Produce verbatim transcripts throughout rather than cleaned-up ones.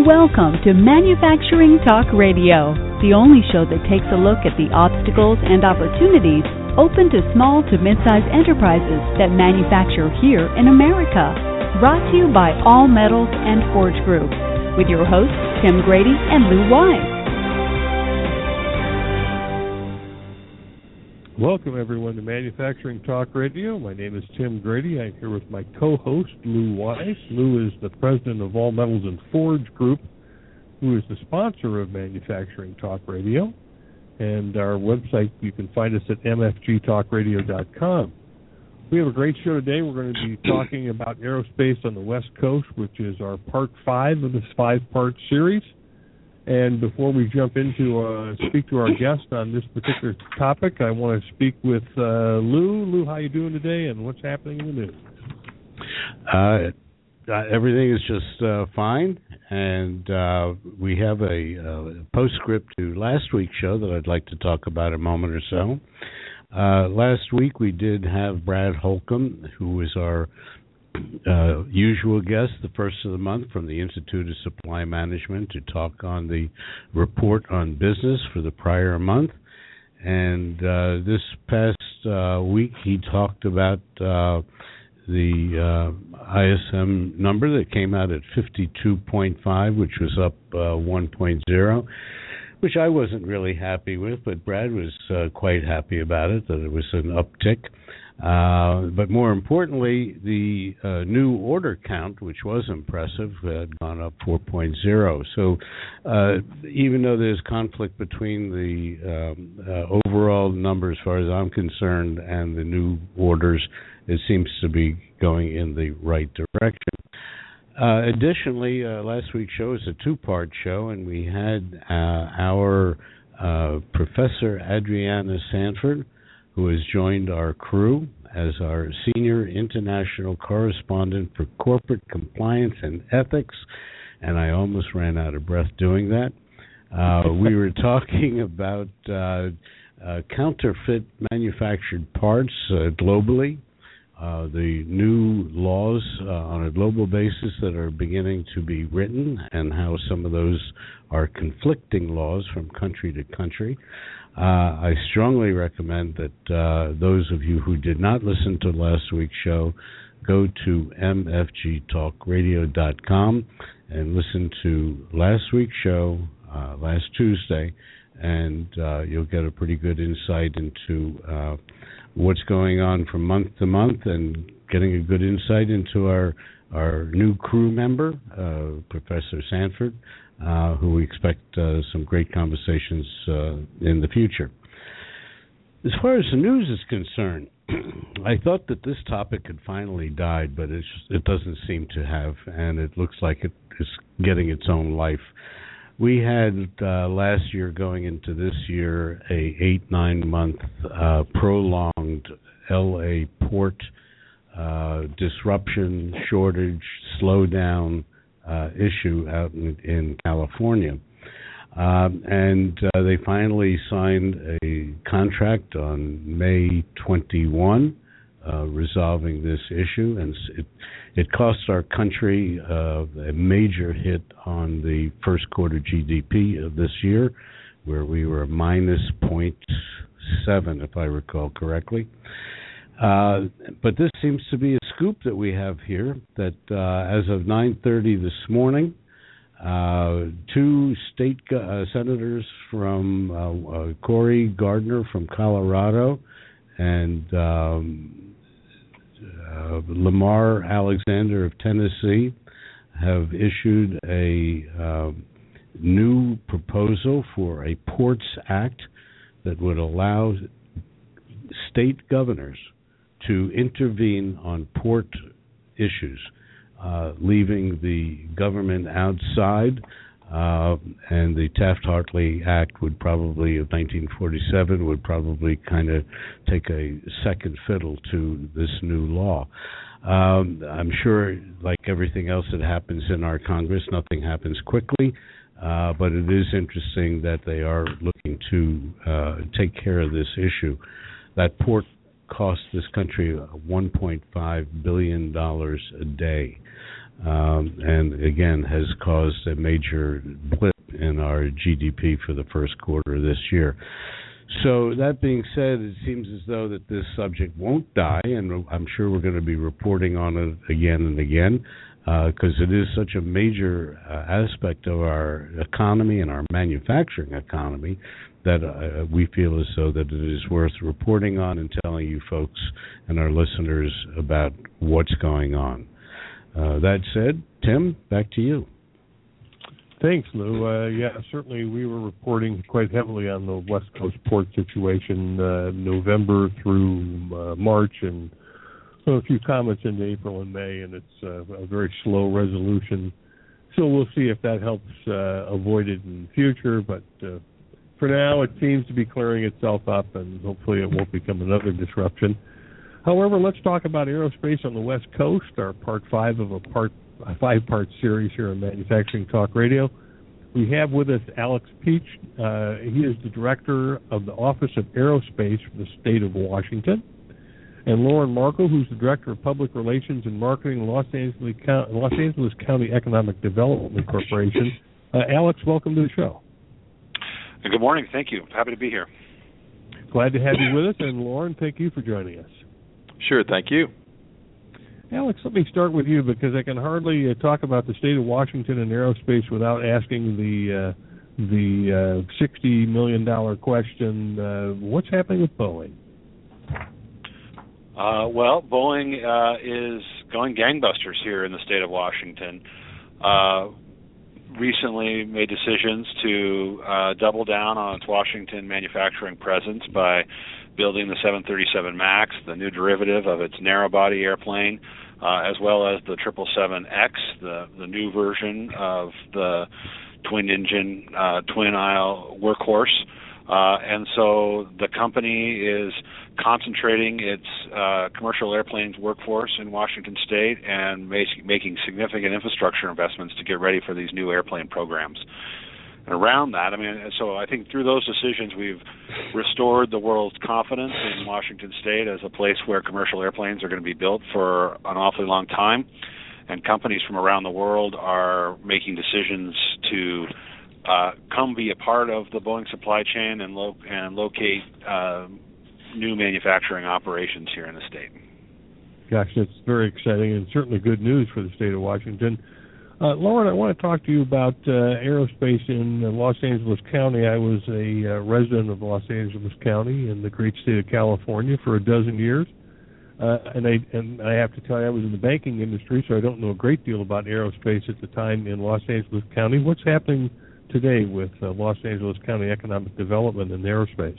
Welcome to Manufacturing Talk Radio, the only show that takes a look at the obstacles and opportunities open to small to mid-sized enterprises that manufacture here in America. Brought to you by All Metals and Forge Group, with your hosts Tim Grady and Lou Wise. Welcome, everyone, to Manufacturing Talk Radio. My name is Tim Grady. I'm here with my co-host, Lou Wise. Lou is the president of All Metals and Forge Group, who is the sponsor of Manufacturing Talk Radio. And our website, you can find us at m f g talk radio dot com. We have a great show today. We're going to be talking about aerospace on the West Coast, which is our part five of this five-part series. And before we jump into uh, speak to our guest on this particular topic, I want to speak with uh, Lou. Lou, how you doing today, and what's happening in the news? Uh, uh, everything is just uh, fine, and uh, we have a uh, postscript to last week's show that I'd like to talk about a moment or so. Uh, last week we did have Brad Holcomb, who was our Uh, usual guest, the first of the month, from the Institute of Supply Management, to talk on the report on business for the prior month. And uh, this past uh, week, he talked about uh, the uh, I S M number that came out at fifty-two point five, which was up uh, one point zero, which I wasn't really happy with, but Brad was uh, quite happy about it, that it was an uptick. Uh, but more importantly, the uh, new order count, which was impressive, had gone up four point zero. So uh, even though there's conflict between the um, uh, overall number, as far as I'm concerned, and the new orders, it seems to be going in the right direction. Uh, additionally, uh, last week's show was a two-part show, and we had uh, our uh, Professor Adriana Sanford, who has joined our crew as our Senior International Correspondent for Corporate Compliance and Ethics, and I almost ran out of breath doing that. Uh, we were talking about uh, uh, counterfeit manufactured parts uh, globally, uh, the new laws uh, on a global basis that are beginning to be written, and how some of those are conflicting laws from country to country. Uh, I strongly recommend that uh, those of you who did not listen to last week's show go to m f g talk radio dot com and listen to last week's show uh, last Tuesday, and uh, you'll get a pretty good insight into uh, what's going on from month to month, and getting a good insight into our, our new crew member, uh, Professor Sanford, Uh, who we expect uh, some great conversations uh, in the future. As far as the news is concerned, I thought that this topic had finally died, but it's, it doesn't seem to have, and it looks like it is getting its own life. We had uh, last year going into this year a eight, nine month uh, prolonged L A port uh, disruption, shortage, slowdown, Uh, issue out in, in California. Um, and uh, they finally signed a contract on May twenty-first, uh, resolving this issue. And it, it cost our country uh, a major hit on the first quarter G D P of this year, where we were minus zero point seven, if I recall correctly. Uh, but this seems to be a scoop that we have here, that uh, as of nine thirty this morning, uh, two state go- uh, senators from uh, uh, Cory Gardner from Colorado and um, uh, Lamar Alexander of Tennessee have issued a uh, new proposal for a Ports Act that would allow state governors to intervene on port issues, uh, leaving the government outside, uh, and the Taft-Hartley Act would probably, of nineteen forty-seven, would probably kind of take a second fiddle to this new law. Um, I'm sure, like everything else that happens in our Congress, nothing happens quickly, uh, but it is interesting that they are looking to uh, take care of this issue. That port costs this country one point five billion dollars a day. um, and again has caused a major blip in our G D P for the first quarter of this year. So that being said, it seems as though that this subject won't die, and I'm sure we're going to be reporting on it again and again, because uh, it is such a major uh, aspect of our economy and our manufacturing economy that uh, we feel as though that it is worth reporting on and telling you folks and our listeners about what's going on. Uh, that said, Tim, back to you. Thanks, Lou. Uh, yeah, certainly we were reporting quite heavily on the West Coast port situation uh, November through uh, March, and so a few comments into April and May, and it's uh, a very slow resolution. So we'll see if that helps uh, avoid it in the future, but uh, for now it seems to be clearing itself up, and hopefully it won't become another disruption. However, let's talk about aerospace on the West Coast, our part five of a part a five-part series here on Manufacturing Talk Radio. We have with us Alex Peach. Uh, he is the director of the Office of Aerospace for the state of Washington. And Lauren Markle, who's the director of Public Relations and Marketing in Los Angeles, Los Angeles County Economic Development Corporation. Uh, Alex, welcome to the show. Good morning. Thank you. Happy to be here. Glad to have you with us. And Lauren, thank you for joining us. Sure. Thank you. Alex, let me start with you because I can hardly uh, talk about the state of Washington and aerospace without asking the uh, the uh, sixty million dollars question. Uh, what's happening with Boeing? Uh, well, Boeing uh, is going gangbusters here in the state of Washington. Uh, recently made decisions to uh, double down on its Washington manufacturing presence by building the seven thirty-seven MAX, the new derivative of its narrow-body airplane, uh, as well as the triple seven X, the, the new version of the twin-engine, uh, twin-aisle workhorse. Uh, and so the company is concentrating its uh, commercial airplanes workforce in Washington State and make, making significant infrastructure investments to get ready for these new airplane programs. And around that, I mean, so I think through those decisions, we've restored the world's confidence in Washington State as a place where commercial airplanes are going to be built for an awfully long time. And companies from around the world are making decisions to uh, come be a part of the Boeing supply chain and, lo- and locate uh, new manufacturing operations here in the state. Gosh, that's very exciting and certainly good news for the state of Washington. Uh, Lauren, I want to talk to you about uh, aerospace in uh, Los Angeles County. I was a uh, resident of Los Angeles County in the great state of California for a dozen years. Uh, and I and I have to tell you, I was in the banking industry, so I don't know a great deal about aerospace at the time in Los Angeles County. What's happening today with uh, Los Angeles County economic development and aerospace?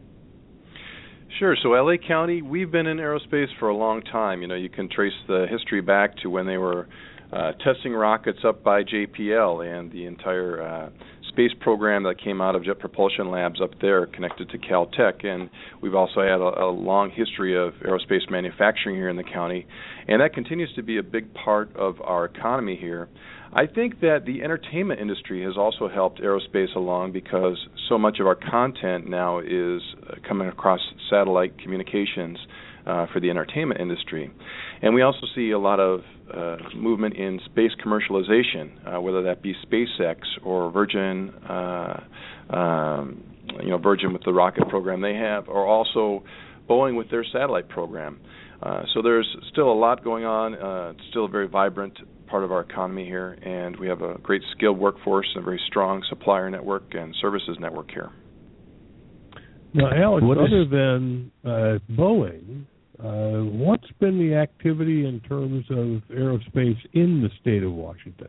Sure. So L A County, we've been in aerospace for a long time. You know, you can trace the history back to when they were uh, testing rockets up by J P L and the entire uh, space program that came out of Jet Propulsion Labs up there connected to Caltech. And we've also had a, a long history of aerospace manufacturing here in the county, and that continues to be a big part of our economy here. I think that the entertainment industry has also helped aerospace along because so much of our content now is uh, coming across satellite communications uh, for the entertainment industry. And we also see a lot of uh, movement in space commercialization, uh, whether that be SpaceX or Virgin, uh, um, you know, Virgin with the rocket program they have, or also Boeing with their satellite program. Uh, so there's still a lot going on. Uh, it's still a very vibrant part of our economy here, and we have a great skilled workforce and a very strong supplier network and services network here. Now, Alex, what other is... than uh, Boeing, uh, what's been the activity in terms of aerospace in the state of Washington?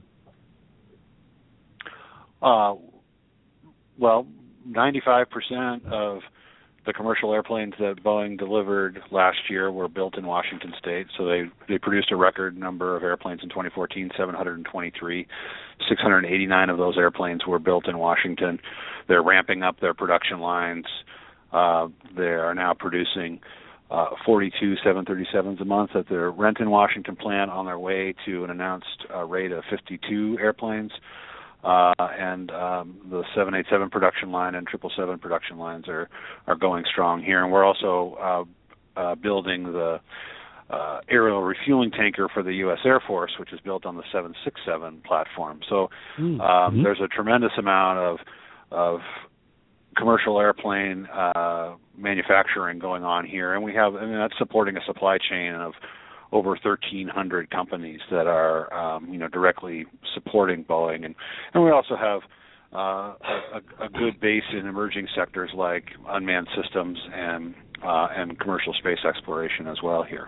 Uh, well, ninety-five percent of the commercial airplanes that Boeing delivered last year were built in Washington State. So they, they produced a record number of airplanes in twenty fourteen, seven hundred twenty-three. six hundred eighty-nine of those airplanes were built in Washington. They're ramping up their production lines. Uh, they are now producing uh, forty-two seven thirty-sevens a month at their Renton, Washington plant, on their way to an announced uh, rate of fifty-two airplanes. Uh, and um, the seven eighty-seven production line and triple seven production lines are, are going strong here. And we're also uh, uh, building the uh, aerial refueling tanker for the U S Air Force, which is built on the seven sixty-seven platform. So um, mm-hmm. there's a tremendous amount of of commercial airplane uh, manufacturing going on here, and we have, I mean, that's supporting a supply chain of over thirteen hundred companies that are, um, you know, directly supporting Boeing, and and we also have uh, a, a good base in emerging sectors like unmanned systems and uh, and commercial space exploration as well here.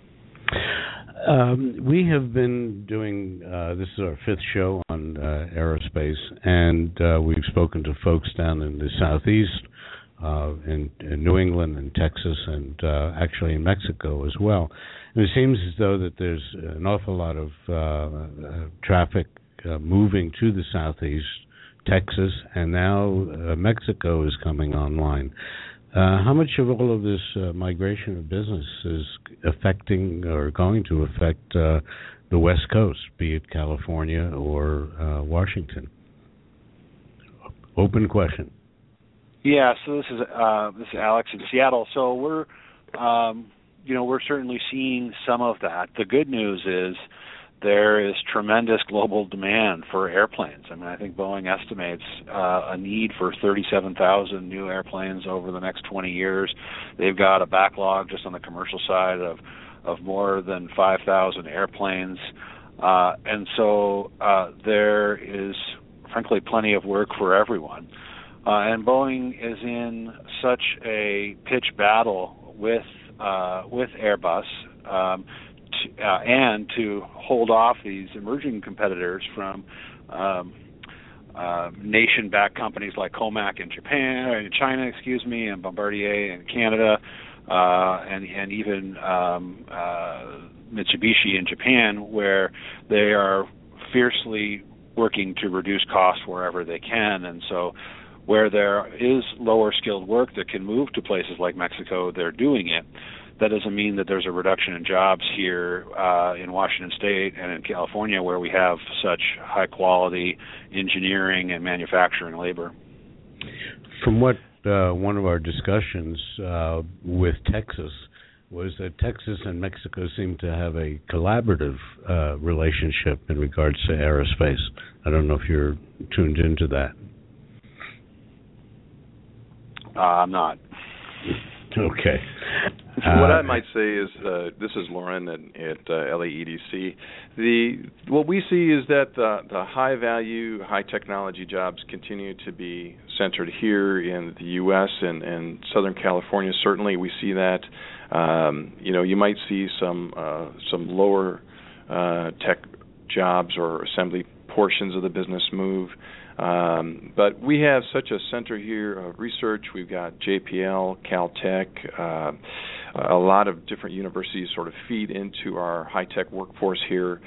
Um, we have been doing, uh, this is our fifth show on uh, aerospace, and uh, we've spoken to folks down in the southeast, uh, in, in New England and Texas, and uh, actually in Mexico as well. And it seems as though that there's an awful lot of uh, uh, traffic uh, moving to the southeast, Texas, and now uh, Mexico is coming online. Uh, how much of all of this uh, migration of business is affecting or going to affect uh, the West Coast, be it California or uh, Washington? Open question. Yeah, so this is uh, this is Alex in Seattle. So we're, um, you know, we're certainly seeing some of that. The good news is there is tremendous global demand for airplanes. I mean, I think Boeing estimates uh, a need for thirty-seven thousand new airplanes over the next twenty years. They've got a backlog just on the commercial side of of more than five thousand airplanes. Uh, and so uh, there is, frankly, plenty of work for everyone. Uh, and Boeing is in such a pitch battle with uh, with Airbus um, to, uh, and to hold off these emerging competitors from um, uh, nation-backed companies like Comac in Japan, or in China, excuse me, and Bombardier in Canada, uh, and and even um, uh, Mitsubishi in Japan, where they are fiercely working to reduce costs wherever they can. And so where there is lower skilled work that can move to places like Mexico, they're doing it. That doesn't mean that there's a reduction in jobs here uh, in Washington State and in California, where we have such high quality engineering and manufacturing labor. From what uh, one of our discussions uh, with Texas was that Texas and Mexico seem to have a collaborative uh, relationship in regards to aerospace. I don't know if you're tuned into that. Uh, I'm not. Okay. Uh, what I uh, might say is, uh, this is Lauren at, at uh, L A E D C. The what we see is that the, the high value, high technology jobs continue to be centered here in the U S and, and Southern California. Certainly, we see that. Um, you know, you might see some uh, some lower uh, tech jobs or assembly portions of the business move. Um, but we have such a center here of research. We've got J P L, Caltech, uh, a lot of different universities sort of feed into our high-tech workforce here.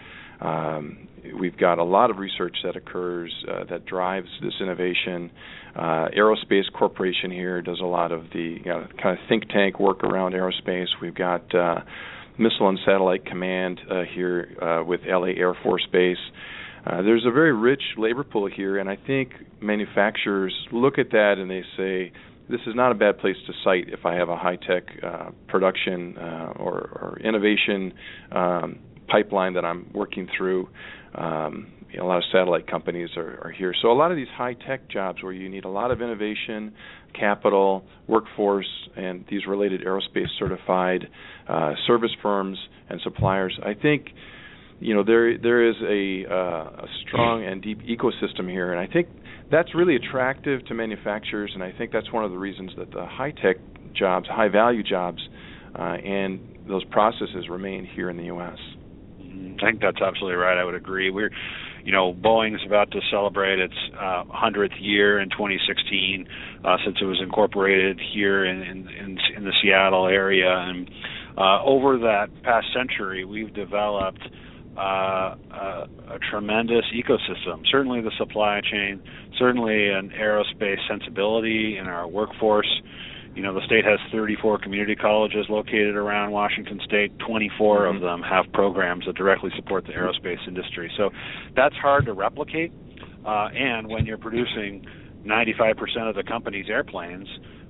Um, we've got a lot of research that occurs uh, that drives this innovation. Uh, Aerospace Corporation here does a lot of the you know, kind of think tank work around aerospace. We've got uh, Missile and Satellite Command uh, here uh, with L A Air Force Base. Uh, there's a very rich labor pool here, and I think manufacturers look at that and they say, this is not a bad place to site if I have a high-tech uh, production uh, or, or innovation um, pipeline that I'm working through. Um, you know, a lot of satellite companies are, are here. So a lot of these high-tech jobs where you need a lot of innovation, capital, workforce, and these related aerospace certified uh, service firms and suppliers, I think you know there there is a, uh, a strong and deep ecosystem here, and I think that's really attractive to manufacturers, and I think that's one of the reasons that the high-tech jobs, high-value jobs, uh, and those processes remain here in the U S I think that's absolutely right. I would agree. We're, you know, Boeing's about to celebrate its uh, hundredth year in twenty sixteen uh, since it was incorporated here in in, in, in the Seattle area, and uh, over that past century, we've developed Uh, a, a tremendous ecosystem, certainly the supply chain, certainly an aerospace sensibility in our workforce. You know, the state has thirty-four community colleges located around Washington State. twenty-four mm-hmm. of them have programs that directly support the aerospace industry. So that's hard to replicate. Uh, and when you're producing ninety-five percent of the company's airplanes,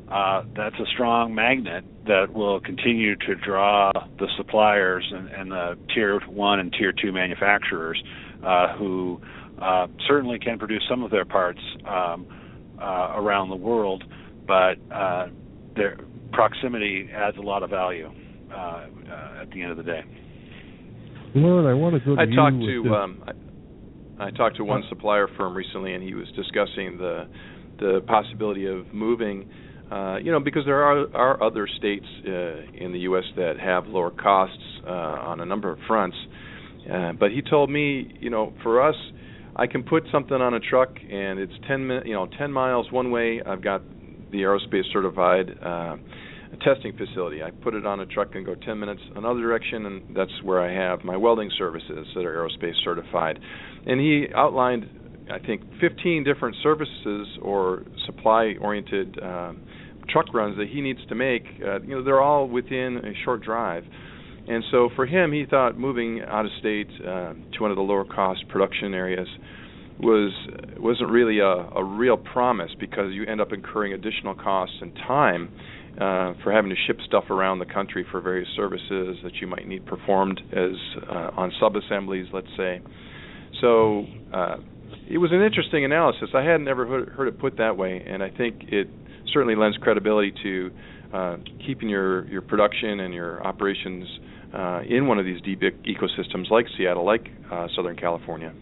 uh, that's a strong magnet that will continue to draw the suppliers and, and the tier one and tier two manufacturers uh, who uh, certainly can produce some of their parts um, uh, around the world, but uh, their proximity adds a lot of value uh, uh, at the end of the day. Lauren, I want to go to I you talked with to this. um, I, I talked to one supplier firm recently, and he was discussing the the possibility of moving. Uh, you know, because there are, are other states uh, in the U S that have lower costs uh, on a number of fronts. Uh, but he told me, you know, for us, I can put something on a truck and it's ten mi- you know, ten miles one way. I've got the aerospace certified uh, testing facility. I put it on a truck and go ten minutes another direction, and that's where I have my welding services that are aerospace certified. And he outlined, I think, fifteen different services or supply-oriented uh, truck runs that he needs to make. Uh, you know, they're all within a short drive. And so for him, he thought moving out of state uh, to one of the lower-cost production areas was wasn't really a, a real promise, because you end up incurring additional costs and time uh, for having to ship stuff around the country for various services that you might need performed as uh, on sub-assemblies, let's say. So uh, it was an interesting analysis. I hadn't ever heard, heard it put that way, and I think it certainly lends credibility to uh, keeping your, your production and your operations uh, in one of these deep ecosystems like Seattle, like uh, Southern California.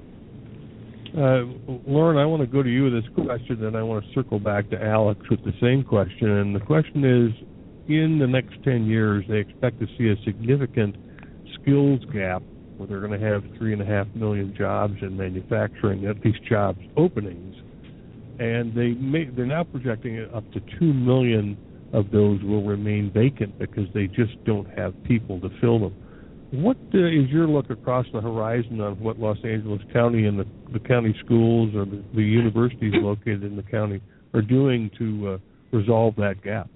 Uh, Lauren, I want to go to you with this question, then I want to circle back to Alex with the same question. And the question is, in the next ten years, they expect to see a significant skills gap, where they're going to have three and a half million jobs in manufacturing, at least jobs openings. And they may, they're now projecting up to two million of those will remain vacant because they just don't have people to fill them. What uh, is your look across the horizon on what Los Angeles County and the, the county schools or the, the universities located in the county are doing to uh, resolve that gap?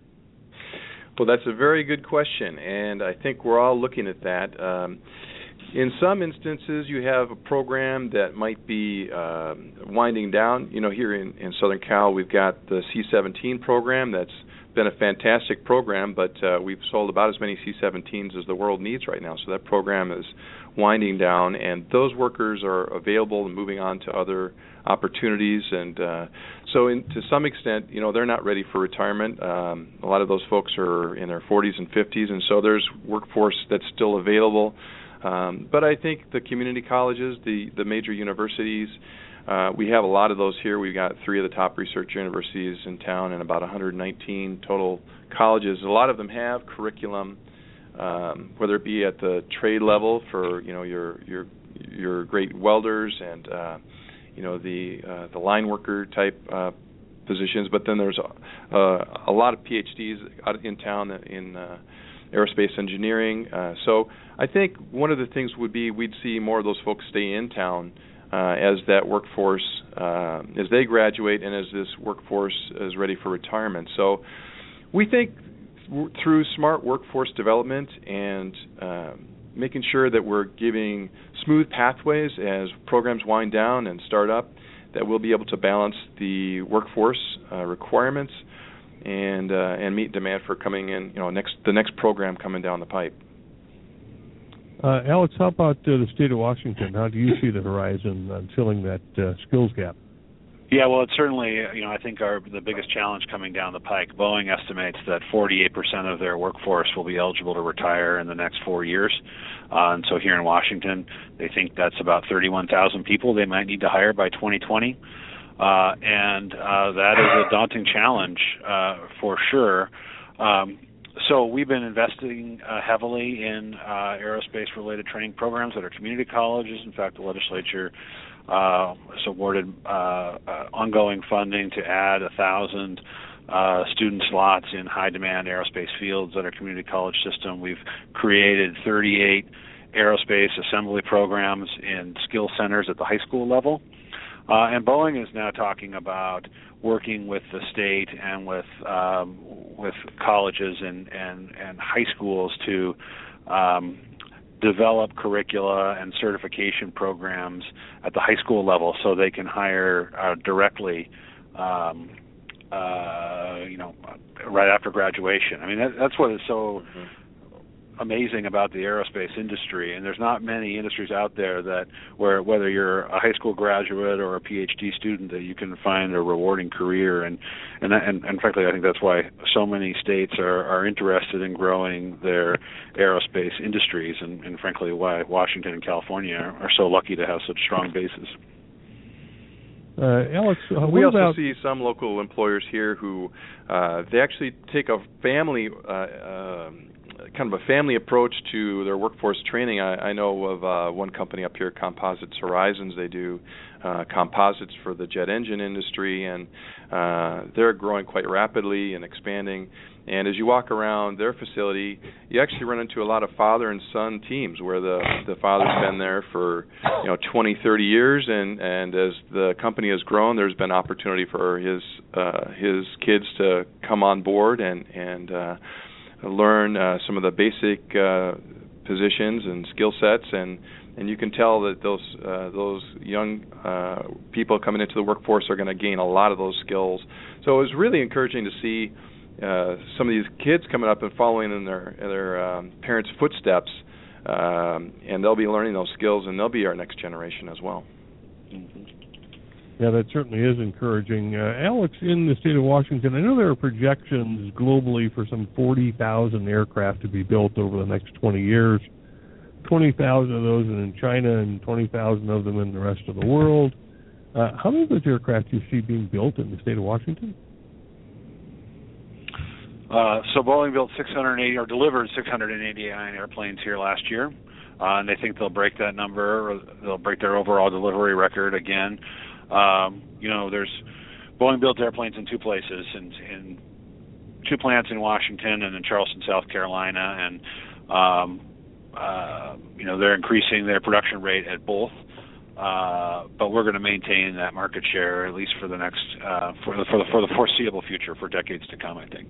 Well, that's a very good question, and I think we're all looking at that. Um, In some instances, you have a program that might be uh, winding down. You know, here in, in Southern Cal, we've got the C seventeen program that's been a fantastic program, but uh, we've sold about as many C seventeens as the world needs right now. So that program is winding down, and those workers are available and moving on to other opportunities. And uh, so in, to some extent, you know, they're not ready for retirement. Um, a lot of those folks are in their forties and fifties, and so there's workforce that's still available. Um, but I think the community colleges, the, the major universities, uh, we have a lot of those here. We've got three of the top research universities in town and about one hundred nineteen total colleges. A lot of them have curriculum, um, whether it be at the trade level for, you know, your your your great welders and uh, you know the uh, the line worker type uh, positions. But then there's a, a, a lot of P H Ds out in town in uh, aerospace engineering. Uh, so I think one of the things would be we'd see more of those folks stay in town uh, as that workforce, uh, as they graduate and as this workforce is ready for retirement. So we think w- through smart workforce development and uh, making sure that we're giving smooth pathways as programs wind down and start up, that we'll be able to balance the workforce uh, requirements and uh, and meet demand for coming in, you know, next the next program coming down the pipe. Uh, Alex, how about uh, the state of Washington? How do you see the horizon on filling that uh, skills gap? Yeah, well, it's certainly, you know, I think our the biggest challenge coming down the pike. Boeing estimates that forty-eight percent of their workforce will be eligible to retire in the next four years. Uh, and so here in Washington, they think that's about thirty-one thousand people they might need to hire by twenty twenty. Uh, and uh, that is a daunting challenge uh, for sure. Um, so we've been investing uh, heavily in uh, aerospace-related training programs at our community colleges. In fact, the legislature uh, has awarded uh, uh, ongoing funding to add one thousand uh, student slots in high-demand aerospace fields at our community college system. We've created thirty-eight aerospace assembly programs in skill centers at the high school level. Uh, and Boeing is now talking about working with the state and with um, with colleges and, and, and high schools to um, develop curricula and certification programs at the high school level so they can hire uh, directly um, uh, you know, right after graduation. I mean, that, that's what is so mm-hmm. amazing about the aerospace industry. And there's not many industries out there that where whether you're a high school graduate or a P H D student that you can find a rewarding career. And and and, and frankly, I think that's why so many states are, are interested in growing their aerospace industries, and, and frankly, why Washington and California are so lucky to have such strong bases. Uh, Alex, uh, we also about... see some local employers here who uh, they actually take a family, uh, uh, kind of a family approach to their workforce training. I, I know of uh, one company up here, Composites Horizons. They do uh, composites for the jet engine industry, and uh, they're growing quite rapidly and expanding. And as you walk around their facility, you actually run into a lot of father and son teams where the the father's been there for, you know, twenty, thirty years, and, and as the company has grown, there's been opportunity for his uh, his kids to come on board and and uh, learn uh, some of the basic uh, positions and skill sets, and and you can tell that those uh, those young uh, people coming into the workforce are going to gain a lot of those skills. So it was really encouraging to see Uh, some of these kids coming up and following in their in their um, parents' footsteps, um, and they'll be learning those skills, and they'll be our next generation as well. Mm-hmm. Yeah, that certainly is encouraging. Uh, Alex, in the state of Washington, I know there are projections globally for some forty thousand aircraft to be built over the next twenty years. twenty thousand of those are in China and twenty thousand of them in the rest of the world. Uh, how many of those aircraft do you see being built in the state of Washington? Uh, so Boeing built six hundred eighty or delivered six hundred eighty-nine airplanes here last year, uh, and they think they'll break that number. Or they'll break their overall delivery record again. Um, you know, there's Boeing built airplanes in two places, in, in two plants in Washington and in Charleston, South Carolina, and um, uh, you know they're increasing their production rate at both. Uh, but we're going to maintain that market share at least for the next uh, for the for the for the foreseeable future, for decades to come, I think.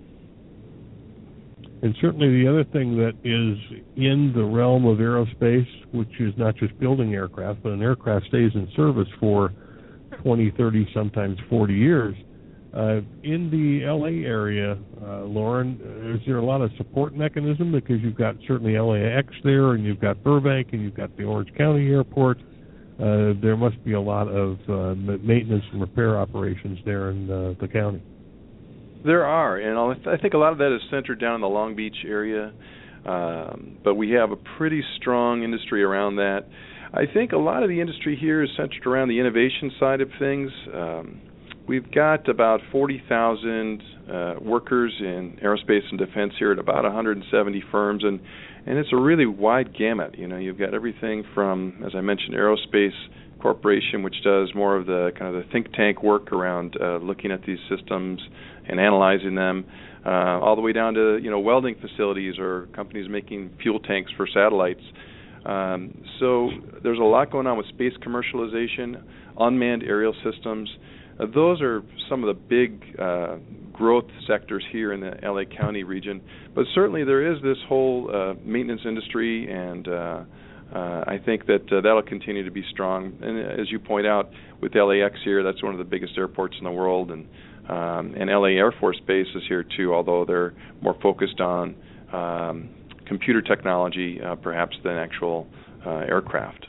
And certainly the other thing that is in the realm of aerospace, which is not just building aircraft, but an aircraft stays in service for twenty, thirty, sometimes forty years. Uh, in the L A area, uh, Lauren, is there a lot of support mechanism? Because you've got certainly L A X there, and you've got Burbank, and you've got the Orange County Airport. Uh, there must be a lot of uh, maintenance and repair operations there in uh, the county. There are, and I think a lot of that is centered down in the Long Beach area, um, but we have a pretty strong industry around that. I think a lot of the industry here is centered around the innovation side of things. Um, we've got about forty thousand uh, workers in aerospace and defense here at about one hundred seventy firms, and, and it's a really wide gamut. You know, you've got everything from, as I mentioned, Aerospace Corporation, which does more of the kind of the think tank work around uh, looking at these systems and analyzing them, uh, all the way down to, you know, welding facilities or companies making fuel tanks for satellites. Um, so there's a lot going on with space commercialization, unmanned aerial systems. Uh, those are some of the big uh, growth sectors here in the L A County region. But certainly there is this whole uh, maintenance industry, and uh, uh, I think that uh, that'll continue to be strong. And as you point out, with L A X here, that's one of the biggest airports in the world, and um, and L A Air Force Base is here too, although they're more focused on um, computer technology, uh, perhaps, than actual uh, aircraft.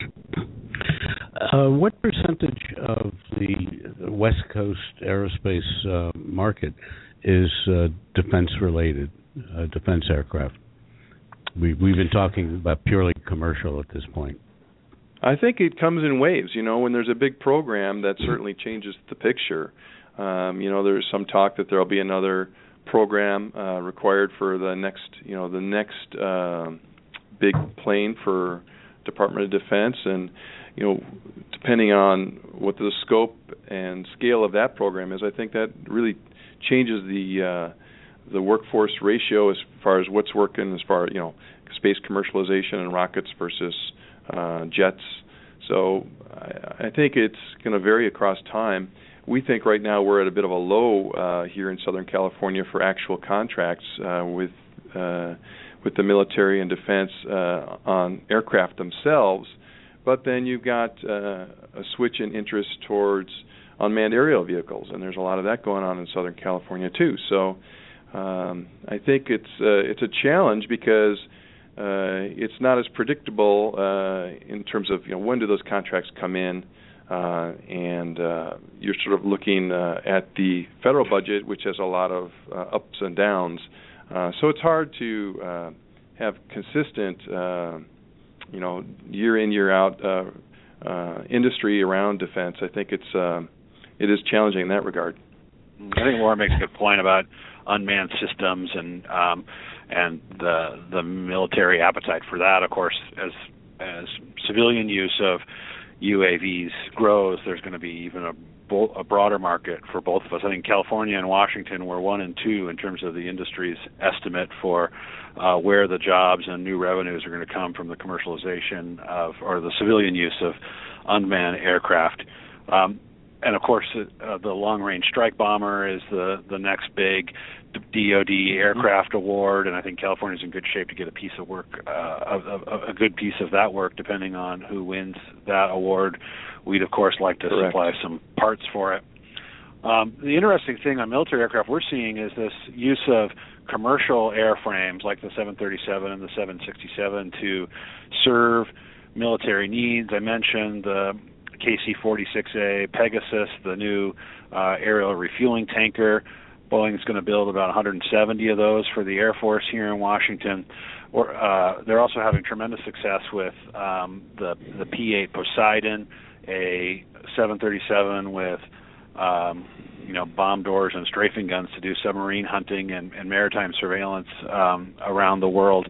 Uh, what percentage of the West Coast aerospace uh, market is uh, defense-related, uh, defense aircraft? We, we've been talking about purely commercial at this point. I think it comes in waves. You know, when there's a big program, that certainly changes the picture. Um, you know, there's some talk that there'll be another program uh, required for the next, you know, the next uh, big plane for Department of Defense, and you know, depending on what the scope and scale of that program is, I think that really changes the uh, the workforce ratio as far as what's working, as far as, you know, space commercialization and rockets versus uh, jets. So I, I think it's going to vary across time. We think right now we're at a bit of a low uh, here in Southern California for actual contracts uh, with uh, with the military and defense uh, on aircraft themselves. But then you've got uh, a switch in interest towards unmanned aerial vehicles, and there's a lot of that going on in Southern California too. So um, I think it's uh, it's a challenge because uh, it's not as predictable uh, in terms of you know when do those contracts come in, uh, and uh, you're sort of looking uh, at the federal budget, which has a lot of uh, ups and downs. Uh, so it's hard to uh, have consistent, uh, you know, year in year out uh, uh, industry around defense. I think it's um, it is challenging in that regard. I think Laura makes a good point about unmanned systems and um, and the the military appetite for that. Of course, as as civilian use of U A Vs grows, there's going to be even a a broader market for both of us. I think California and Washington were one and two in terms of the industry's estimate for uh, where the jobs and new revenues are going to come from the commercialization of or the civilian use of unmanned aircraft. Um, and of course, uh, the Long-Range Strike Bomber is the the next big D O D aircraft award, and I think California's in good shape to get a piece of work, uh, a, a, a good piece of that work, depending on who wins that award. We'd, of course, like to Correct. supply some parts for it. Um, the interesting thing on military aircraft we're seeing is this use of commercial airframes like the seven thirty-seven and the seven sixty-seven to serve military needs. I mentioned the K C forty-six A Pegasus, the new uh, aerial refueling tanker. Boeing's going to build about one hundred seventy of those for the Air Force here in Washington. Or, uh, they're also having tremendous success with um, the the P eight Poseidon, a seven thirty-seven with um, you know bomb doors and strafing guns to do submarine hunting and, and maritime surveillance um, around the world.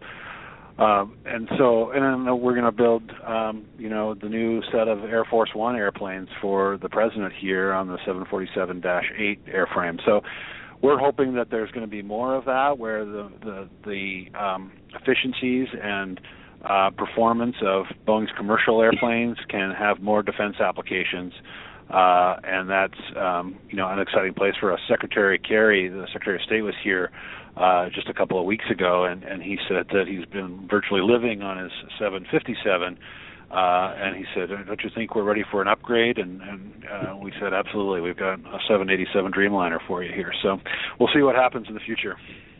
Uh, and so, and then we're going to build, um, you know, the new set of Air Force One airplanes for the president here on the seven forty-seven dash eight airframe. So we're hoping that there's going to be more of that, where the the, the um, efficiencies and uh, performance of Boeing's commercial airplanes can have more defense applications. Uh, and that's, um, you know, an exciting place for us. Secretary Kerry, the Secretary of State, was here uh, just a couple of weeks ago, and, and he said that he's been virtually living on his seven fifty-seven, uh, and he said, don't you think we're ready for an upgrade? And, and uh, we said, absolutely, we've got a seven eighty-seven Dreamliner for you here. So we'll see what happens in the future.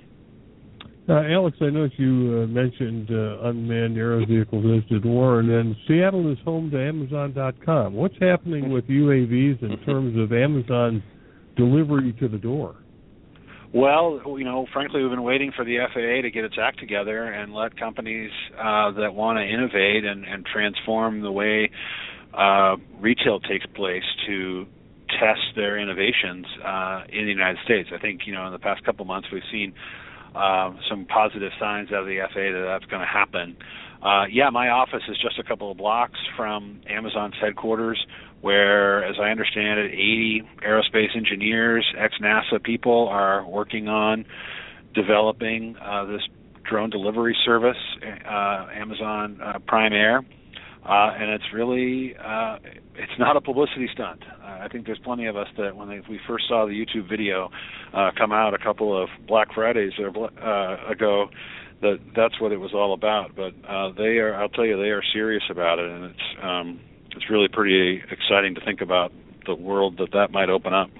Uh, Alex, I know you uh, mentioned uh, unmanned aerial vehicles visited Warren, and Seattle is home to Amazon dot com. What's happening with U A Vs in terms of Amazon delivery to the door? Well, you know, frankly, we've been waiting for the F A A to get its act together and let companies uh, that want to innovate and, and transform the way uh, retail takes place to test their innovations uh, in the United States. I think, you know, in the past couple months we've seen Uh, some positive signs out of the F A A that that's going to happen. Uh, yeah, my office is just a couple of blocks from Amazon's headquarters, where, as I understand it, eighty aerospace engineers, ex-NASA people are working on developing uh, this drone delivery service, uh, Amazon uh, Prime Air. Uh, and it's really, uh, it's not a publicity stunt. Uh, I think there's plenty of us that when they, we first saw the YouTube video uh, come out a couple of Black Fridays or, uh, ago, that that's what it was all about. But uh, they are, I'll tell you, they are serious about it, and it's um, it's really pretty exciting to think about the world that that might open up.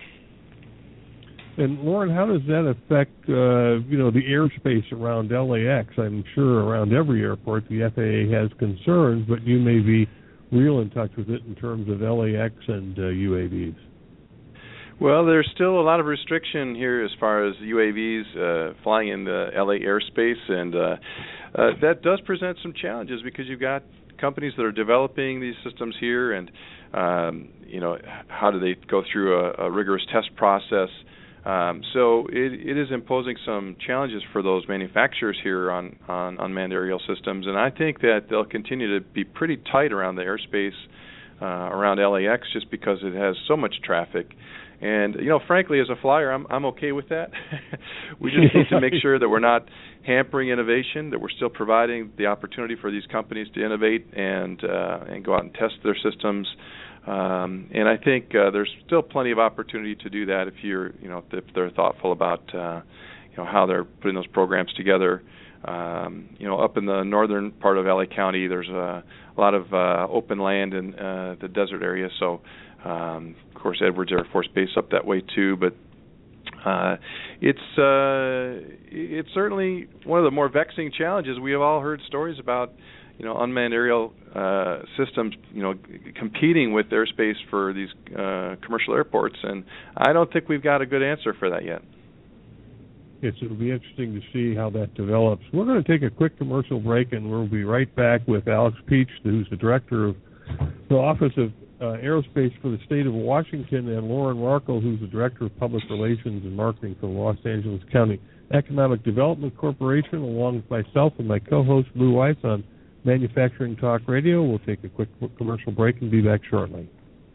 And Lauren, how does that affect, uh, you know, the airspace around L A X? I'm sure around every airport the F A A has concerns, but you may be real in touch with it in terms of L A X and uh, U A Vs. Well, there's still a lot of restriction here as far as U A Vs uh, flying in the L A airspace, and uh, uh, that does present some challenges because you've got companies that are developing these systems here, and um, you know, how do they go through a, a rigorous test process? Um, so it, it is imposing some challenges for those manufacturers here on, on unmanned aerial systems, and I think that they'll continue to be pretty tight around the airspace uh, around L A X just because it has so much traffic. And, you know, frankly, as a flyer, I'm I'm okay with that. We just need to make sure that we're not hampering innovation, that we're still providing the opportunity for these companies to innovate and uh, and go out and test their systems. Um, and I think uh, there's still plenty of opportunity to do that if you're, you know, if they're thoughtful about, uh, you know, how they're putting those programs together. Um, you know, up in the northern part of L A County, there's a, a lot of uh, open land in uh, the desert area. So, um, of course, Edwards Air Force Base up that way too. But uh, it's uh, it's certainly one of the more vexing challenges. We have all heard stories about, you know, unmanned aerial uh, systems, you know, competing with airspace for these uh, commercial airports, and I don't think we've got a good answer for that yet. It's, it'll be interesting to see how that develops. We're going to take a quick commercial break, and we'll be right back with Alex Peach, who's the director of the Office of uh, Aerospace for the State of Washington, and Lauren Markle, who's the director of Public Relations and Marketing for the Los Angeles County Economic Development Corporation, along with myself and my co-host Lou Weiss on Manufacturing Talk Radio. We'll take a quick commercial break and be back shortly.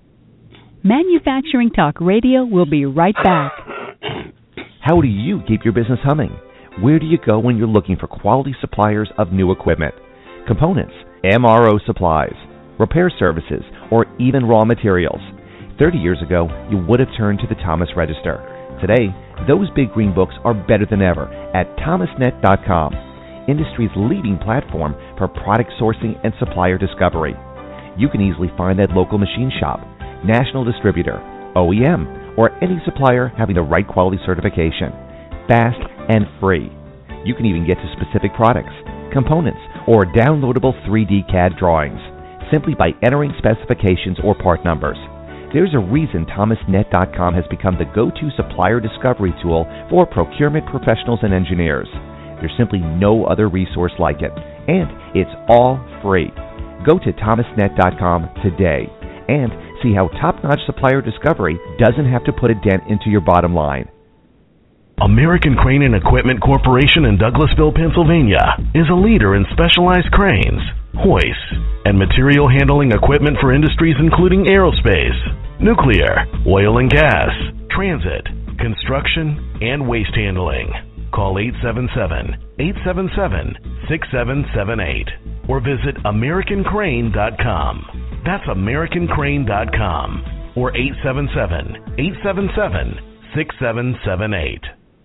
Manufacturing Talk Radio will be right back. How do you keep your business humming? Where do you go when you're looking for quality suppliers of new equipment, components, M R O supplies, repair services, or even raw materials? thirty years ago, you would have turned to the Thomas Register. Today, those big green books are better than ever at thomas net dot com, industry's leading platform for product sourcing and supplier discovery. You can easily find that local machine shop, national distributor, O E M, or any supplier having the right quality certification, fast and free. You can even get to specific products, components, or downloadable three D C A D drawings simply by entering specifications or part numbers. There's a reason thomas net dot com has become the go-to supplier discovery tool for procurement professionals and engineers. There's simply no other resource like it, and it's all free. Go to thomas net dot com today and see how top-notch supplier discovery doesn't have to put a dent into your bottom line. American Crane and Equipment Corporation in Douglasville, Pennsylvania is a leader in specialized cranes, hoists, and material handling equipment for industries including aerospace, nuclear, oil and gas, transit, construction, and waste handling. Call eight seven seven, eight seven seven, six seven seven eight or visit american crane dot com. That's american crane dot com or eight seven seven, eight seven seven, six seven seven eight.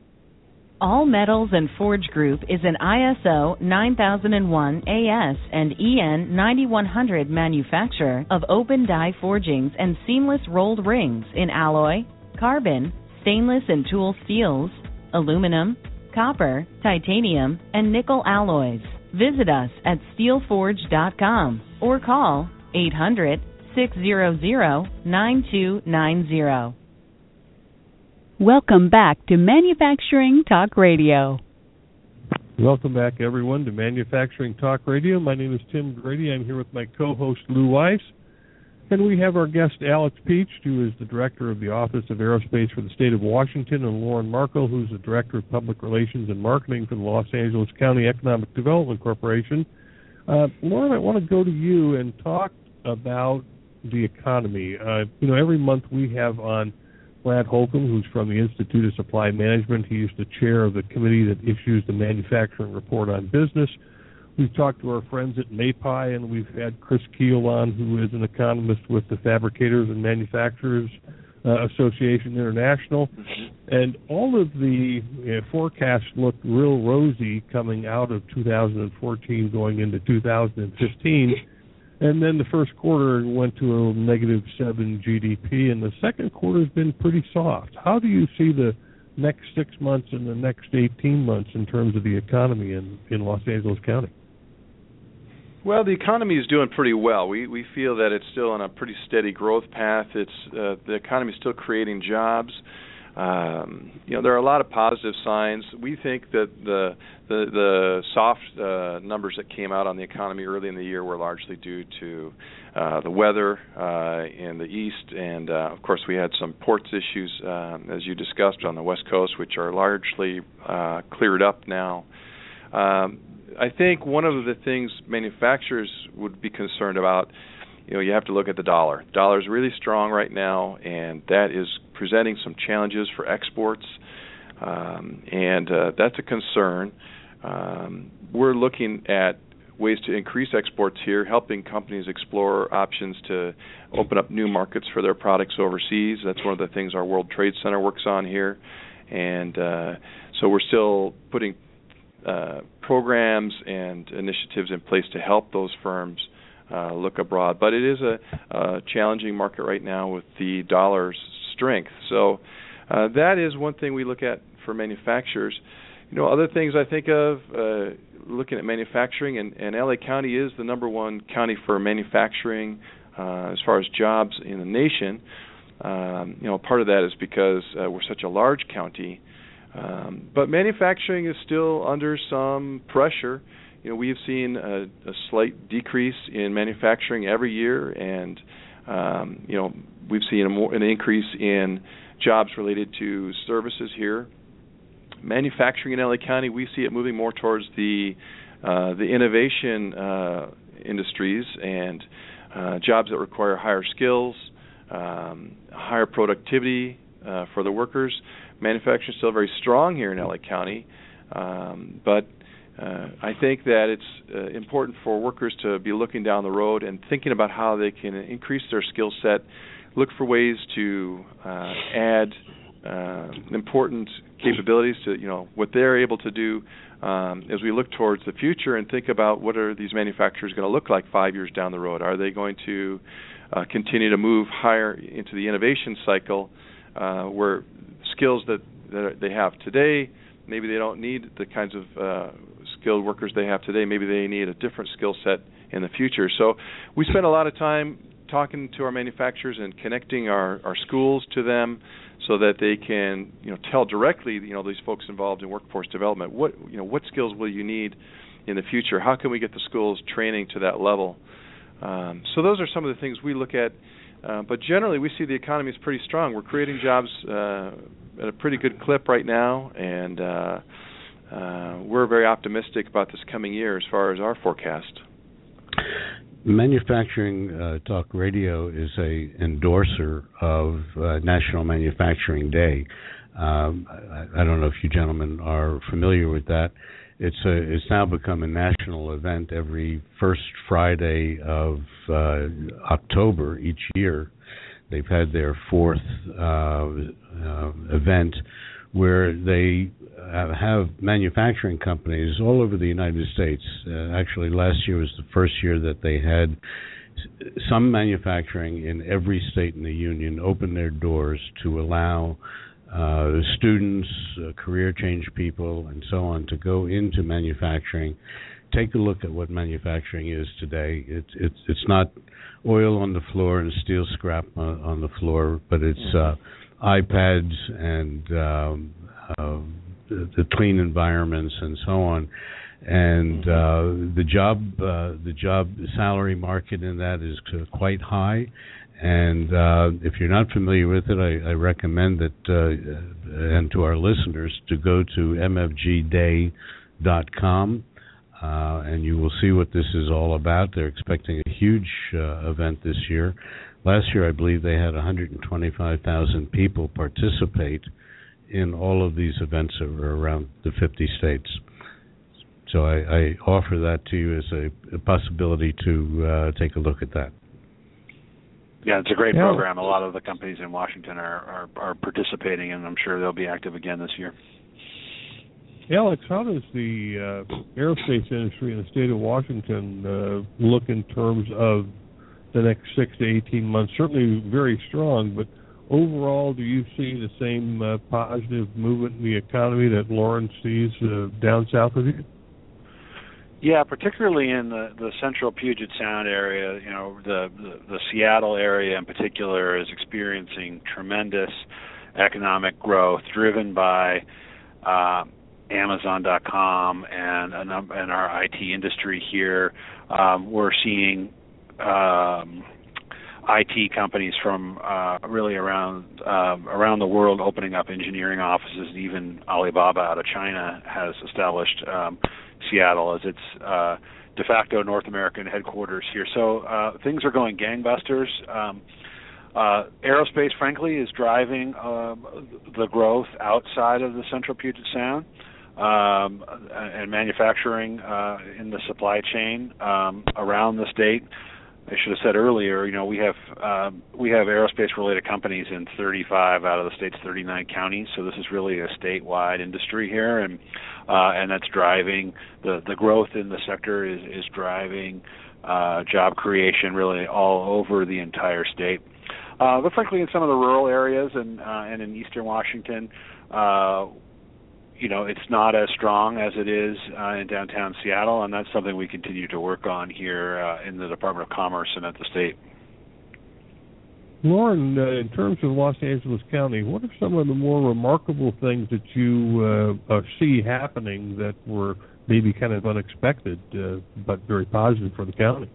All Metals and Forge Group is an I S O nine thousand one A S and E N ninety-one hundred manufacturer of open die forgings and seamless rolled rings in alloy, carbon, stainless and tool steels, aluminum, copper, titanium, and nickel alloys. Visit us at steel forge dot com or call eight hundred, six hundred, nine two nine zero. Welcome back to Manufacturing Talk Radio. Welcome back, everyone, to Manufacturing Talk Radio. My name is Tim Grady. I'm here with my co-host, Lou Weiss. And we have our guest, Alex Peach, who is the Director of the Office of Aerospace for the State of Washington, and Lauren Markle, who's the Director of Public Relations and Marketing for the Los Angeles County Economic Development Corporation. Uh, Lauren, I want to go to you and talk about the economy. Uh, you know, every month we have on Brad Holcomb, who's from the Institute of Supply Management. He is the chair of the committee that issues the Manufacturing Report on Business. We've talked to our friends at MAPI, and we've had Chris Keel on, who is an economist with the Fabricators and Manufacturers uh, Association International. And all of the uh, forecasts look real rosy coming out of two thousand fourteen going into two thousand fifteen. And then the first quarter went to a negative seven G D P, and the second quarter has been pretty soft. How do you see the next six months and the next eighteen months in terms of the economy in, in Los Angeles County? Well, the economy is doing pretty well. We we feel that it's still on a pretty steady growth path. It's uh, the economy is still creating jobs. Um, you know, there are a lot of positive signs. We think that the the, the soft uh, numbers that came out on the economy early in the year were largely due to uh, the weather uh, in the east, and uh, of course we had some ports issues, uh, as you discussed, on the west coast, which are largely uh, cleared up now. Um, I think one of the things manufacturers would be concerned about, you know, you have to look at the dollar. The dollar is really strong right now, and that is presenting some challenges for exports, um, and uh, that's a concern. Um, we're looking at ways to increase exports here, helping companies explore options to open up new markets for their products overseas. That's one of the things our World Trade Center works on here, and uh, so we're still putting uh, programs and initiatives in place to help those firms uh, look abroad. But it is a, a challenging market right now with the dollar's strength. So uh, that is one thing we look at for manufacturers. You know, other things I think of, uh, looking at manufacturing, and, and L A County is the number one county for manufacturing uh, as far as jobs in the nation. Um, you know, part of that is because uh, we're such a large county. Um, but manufacturing is still under some pressure. You know, we've seen a, a slight decrease in manufacturing every year, and um, you know, we've seen a more, an increase in jobs related to services here. Manufacturing in L A County, we see it moving more towards the uh, the innovation uh, industries and uh, jobs that require higher skills, um, higher productivity uh, for the workers. Manufacturing is still very strong here in L A County, um, but uh, I think that it's uh, important for workers to be looking down the road and thinking about how they can increase their skill set, look for ways to uh, add uh, important capabilities to, you know, what they're able to do um, as we look towards the future and think about what are these manufacturers going to look like five years down the road. Are they going to uh, continue to move higher into the innovation cycle uh, where skills that, that they have today, maybe they don't need the kinds of uh, skilled workers they have today. Maybe they need a different skill set in the future. So we spend a lot of time talking to our manufacturers and connecting our, our schools to them so that they can, you know, tell directly, you know, these folks involved in workforce development, what, you know, what skills will you need in the future? How can we get the schools training to that level? Um, so those are some of the things we look at. Uh, but generally, we see the economy is pretty strong. We're creating jobs uh, at a pretty good clip right now, and uh, uh, we're very optimistic about this coming year as far as our forecast. Manufacturing uh, Talk Radio is a endorser of uh, National Manufacturing Day. Um, I, I don't know if you gentlemen are familiar with that. It's a, it's now become a national event every first Friday of uh, October each year. They've had their fourth uh, uh, event where they uh, have manufacturing companies all over the United States. Uh, actually, last year was the first year that they had some manufacturing in every state in the union open their doors to allow Uh, students, uh, career change people, and so on to go into manufacturing. Take a look at what manufacturing is today. It's it's it's not oil on the floor and steel scrap on, on the floor, but it's uh, iPads and um, uh, the, the clean environments and so on. And uh, the job uh, the job salary market in that is uh, quite high. And uh, if you're not familiar with it, I, I recommend that, uh, and to our listeners, to go to m f g day dot com, uh, and you will see what this is all about. They're expecting a huge uh, event this year. Last year, I believe they had one hundred twenty-five thousand people participate in all of these events around the fifty states. So I, I offer that to you as a, a possibility to uh, take a look at that. Yeah, it's a great yeah. program. A lot of the companies in Washington are, are, are participating, and I'm sure they'll be active again this year. Alex, how does the uh, aerospace industry in the state of Washington uh, look in terms of the next six to eighteen months? Certainly very strong, but overall, do you see the same uh, positive movement in the economy that Lauren sees uh, down south of you? Yeah, particularly in the, the central Puget Sound area, you know, the, the, the Seattle area in particular is experiencing tremendous economic growth driven by uh, Amazon dot com and, and our I T industry here. Um, we're seeing um, I T companies from uh, really around uh, around the world opening up engineering offices. Even Alibaba out of China has established um, Seattle as its uh, de facto North American headquarters here. So uh, things are going gangbusters. Um, uh, aerospace, frankly, is driving uh, the growth outside of the central Puget Sound, um, and manufacturing uh, in the supply chain um, around the state. I should have said earlier, you know, we have uh, we have aerospace-related companies in thirty-five out of the state's thirty-nine counties. So this is really a statewide industry here, and uh, and that's driving the the growth in the sector is is driving uh, job creation really all over the entire state. Uh, but frankly, in some of the rural areas and uh, and in eastern Washington, uh, you know, it's not as strong as it is uh, in downtown Seattle, and that's something we continue to work on here uh, in the Department of Commerce and at the state. Lauren, uh, in terms of Los Angeles County, what are some of the more remarkable things that you uh, uh, see happening that were maybe kind of unexpected, uh, but very positive for the county?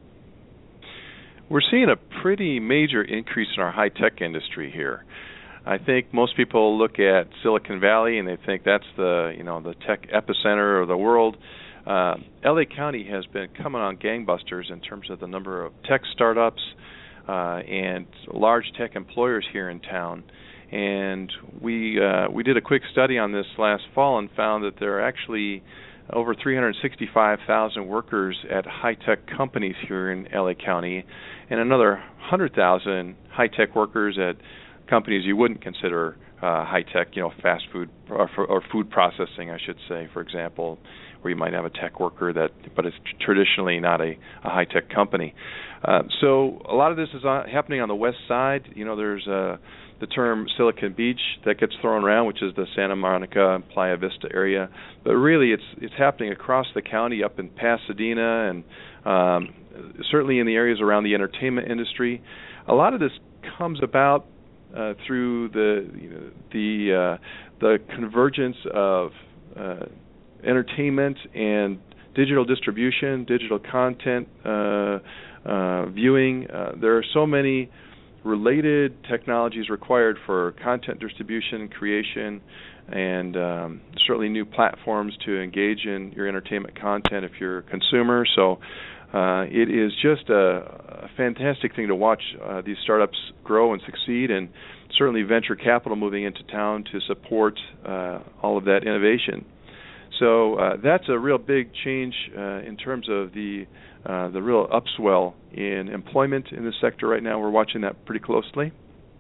We're seeing a pretty major increase in our high-tech industry here. I think most people look at Silicon Valley and they think that's the, you know, the tech epicenter of the world. Uh, L A County has been coming on gangbusters in terms of the number of tech startups uh, and large tech employers here in town. And we uh, we did a quick study on this last fall and found that there are actually over three hundred sixty-five thousand workers at high-tech companies here in L A County, and another one hundred thousand high-tech workers at companies you wouldn't consider uh, high-tech, you know, fast food or, or food processing, I should say, for example, where you might have a tech worker that, but it's traditionally not a, a high-tech company. Uh, so a lot of this is on, happening on the west side. You know, there's uh, the term Silicon Beach that gets thrown around, which is the Santa Monica and Playa Vista area, but really it's it's happening across the county, up in Pasadena, and um, certainly in the areas around the entertainment industry. A lot of this comes about Uh, through the you know, the uh, the convergence of uh, entertainment and digital distribution, digital content uh, uh, viewing. Uh, there are so many related technologies required for content distribution, creation, and um, certainly new platforms to engage in your entertainment content if you're a consumer. So uh, it is just a, a fantastic thing to watch uh, these startups grow and succeed, and certainly venture capital moving into town to support uh, all of that innovation. So uh, that's a real big change uh, in terms of the uh, the real upswell in employment in this sector right now. We're watching that pretty closely.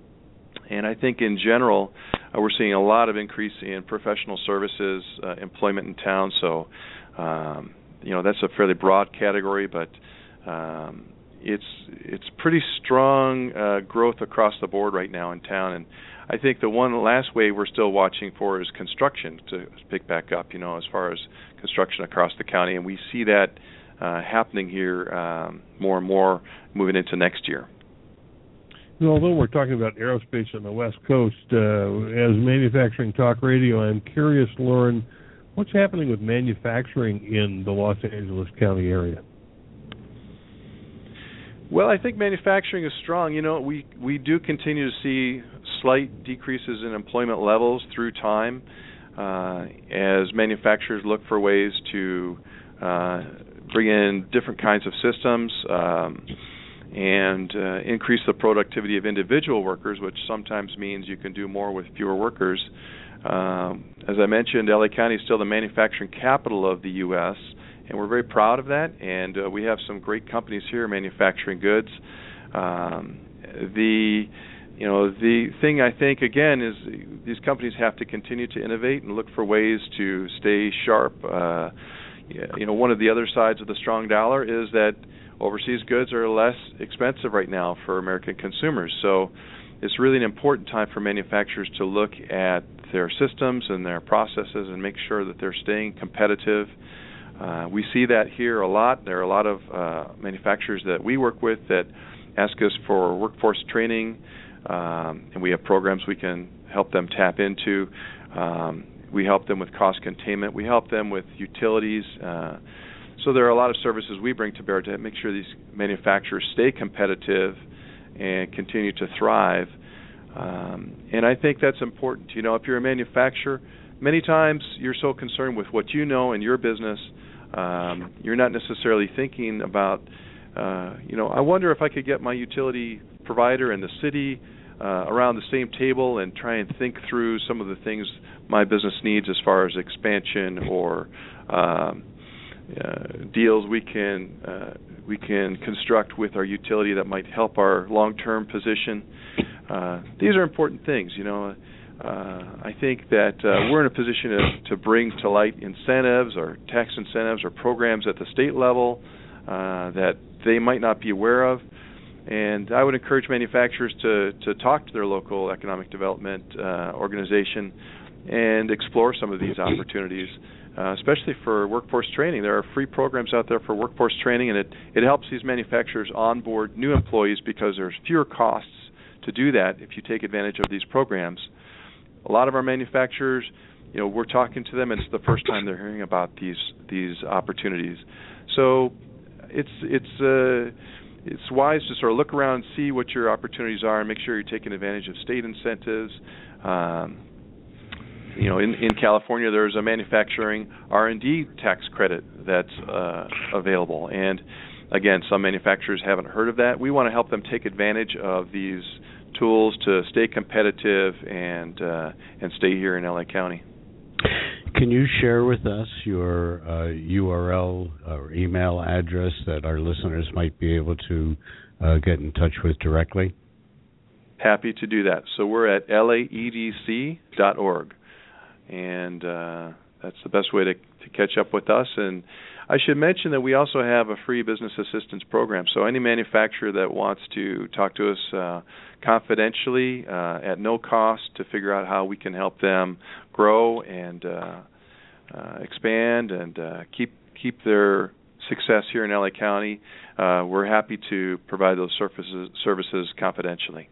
And I think in general, uh, we're seeing a lot of increase in professional services uh, employment in town. So, um, you know, that's a fairly broad category, but um, it's it's pretty strong uh, growth across the board right now in town. And I think the one last wave we're still watching for is construction to pick back up, you know, as far as construction across the county. And we see that uh, happening here um, more and more moving into next year. Well, although we're talking about aerospace on the West Coast, uh, as Manufacturing Talk Radio, I'm curious, Lauren, what's happening with manufacturing in the Los Angeles County area? Well, I think manufacturing is strong. You know, we, we do continue to see slight decreases in employment levels through time uh, as manufacturers look for ways to uh, bring in different kinds of systems um, and uh, increase the productivity of individual workers, which sometimes means you can do more with fewer workers. Um, as I mentioned, L A County is still the manufacturing capital of the U S, and we're very proud of that, and uh, we have some great companies here manufacturing goods. Um, the you know the thing I think again is these companies have to continue to innovate and look for ways to stay sharp. Uh, you know, one of the other sides of the strong dollar is that overseas goods are less expensive right now for American consumers. So it's really an important time for manufacturers to look at their systems and their processes and make sure that they're staying competitive. Uh, we see that here a lot. There are a lot of uh, manufacturers that we work with that ask us for workforce training, um, and we have programs we can help them tap into. Um, we help them with cost containment. We help them with utilities. Uh, so there are a lot of services we bring to bear to make sure these manufacturers stay competitive and continue to thrive. Um, and I think that's important. You know, if you're a manufacturer, many times you're so concerned with what you know in your business, um, you're not necessarily thinking about, uh, you know, I wonder if I could get my utility provider in the city uh, around the same table and try and think through some of the things my business needs as far as expansion or um, uh, deals we can uh, we can construct with our utility that might help our long-term position. Uh, these are important things, you know. Uh, I think that uh, we're in a position to, to bring to light incentives or tax incentives or programs at the state level uh, that they might not be aware of. And I would encourage manufacturers to, to talk to their local economic development uh, organization and explore some of these opportunities, uh, especially for workforce training. There are free programs out there for workforce training, and it, it helps these manufacturers onboard new employees because there's fewer costs to do that if you take advantage of these programs. A lot of our manufacturers, you know, we're talking to them, and it's the first time they're hearing about these these opportunities. So it's it's uh, it's wise to sort of look around and see what your opportunities are and make sure you're taking advantage of state incentives. Um, you know, in, in California, there's a manufacturing R and D tax credit that's uh, available. And, again, some manufacturers haven't heard of that. We want to help them take advantage of these tools to stay competitive and uh, and stay here in L A County. Can you share with us your uh, U R L or email address that our listeners might be able to uh, get in touch with directly? Happy to do that. So we're at L A E D C dot org, and uh, that's the best way to, to catch up with us. And I should mention that we also have a free business assistance program. So any manufacturer that wants to talk to us uh, confidentially uh, at no cost to figure out how we can help them grow and uh, uh, expand and uh, keep keep their success here in L A County, uh, we're happy to provide those services services confidentially.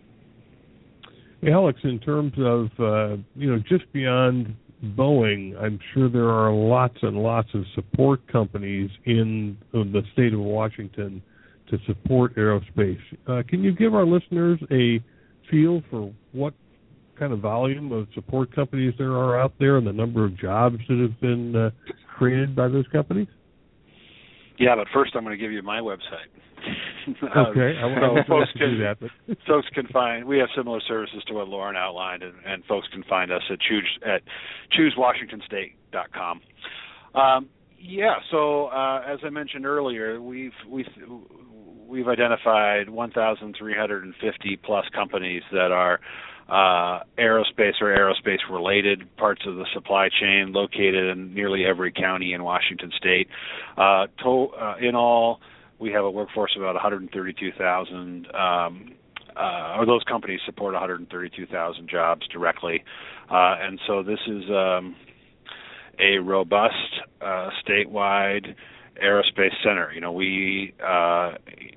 Hey, Alex, in terms of uh, you know just beyond Boeing, I'm sure there are lots and lots of support companies in the state of Washington to support aerospace. Uh, can you give our listeners a feel for what kind of volume of support companies there are out there and the number of jobs that have been uh, created by those companies? Yeah, but first I'm going to give you my website. Okay, I, I so was folks to can, do that. But. folks can find, we have similar services to what Lauren outlined, and, and folks can find us at choose at choose washington state dot com. Um, yeah, so uh, as I mentioned earlier, we've we've we've identified one thousand three hundred fifty plus companies that are uh, aerospace or aerospace-related parts of the supply chain located in nearly every county in Washington State. Uh, to, uh, in all, we have a workforce of about one hundred thirty-two thousand, um, uh, or those companies support one hundred thirty-two thousand jobs directly. Uh, and so this is um, a robust uh, statewide aerospace center. You know, we uh,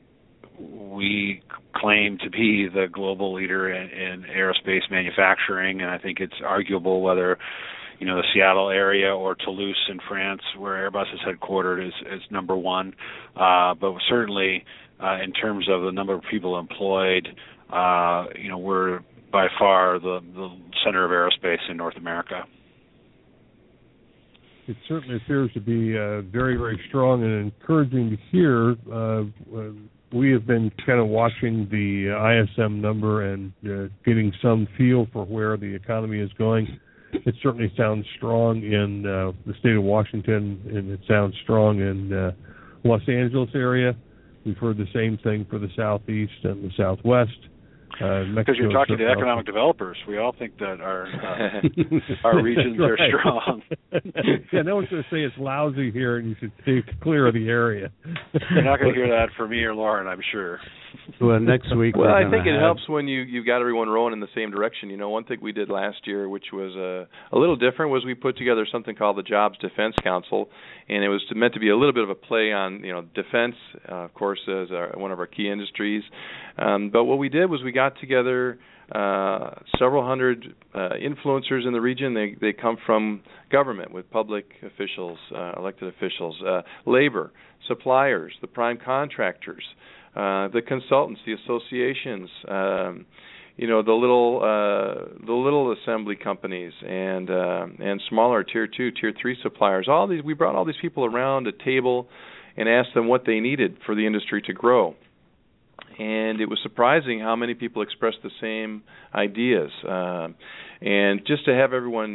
we claim to be the global leader in, in aerospace manufacturing, and I think it's arguable whether, you know, the Seattle area or Toulouse in France, where Airbus is headquartered, is, is number one. Uh, but certainly, uh, in terms of the number of people employed, uh, you know, we're by far the, the center of aerospace in North America. It certainly appears to be uh, very, very strong and encouraging to hear. Uh, we have been kind of watching the I S M number and uh, getting some feel for where the economy is going. It certainly sounds strong in uh, the state of Washington, and it sounds strong in uh, Los Angeles area. We've heard the same thing for the Southeast and the Southwest. Uh, because you're talking to economic developers, we all think that our uh, our regions are strong. Yeah, no one's going to say it's lousy here, and you should stay clear of the area. You're not going to hear that from me or Lauren, I'm sure. Well, next week. Well, I think it have... helps when you you've got everyone rowing in the same direction. You know, one thing we did last year, which was a, a little different, was we put together something called the Jobs Defense Council, and it was to, meant to be a little bit of a play on, you know, defense, uh, of course, as our, one of our key industries. Um, but what we did was we got together uh, several hundred uh, influencers in the region. They they come from government with public officials, uh, elected officials, uh, labor, suppliers, the prime contractors, uh, the consultants, the associations, um, you know, the little uh, the little assembly companies and uh, and smaller tier two, tier three suppliers. All these, we brought all these people around a table and asked them what they needed for the industry to grow. And it was surprising how many people expressed the same ideas. Uh, and just to have everyone